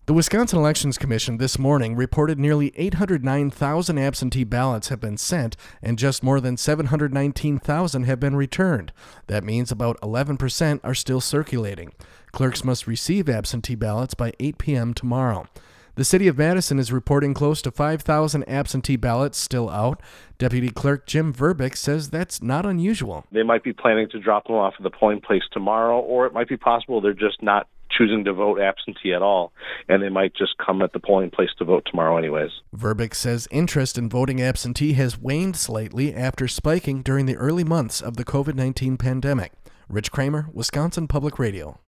The Wisconsin Elections Commission this morning reported nearly 809,000 absentee ballots have been sent and just more than 719,000 have been returned. That means about 11% are still circulating. Clerks must receive absentee ballots by 8 p.m. tomorrow. The city of Madison is reporting close to 5,000 absentee ballots still out. Deputy Clerk Jim Verbick says that's not unusual. They might be planning to drop them off at the polling place tomorrow, or it might be possible they're just not choosing to vote absentee at all, and they might just come at the polling place to vote tomorrow anyways. Verbick says interest in voting absentee has waned slightly after spiking during the early months of the COVID-19 pandemic. Rich Kramer, Wisconsin Public Radio.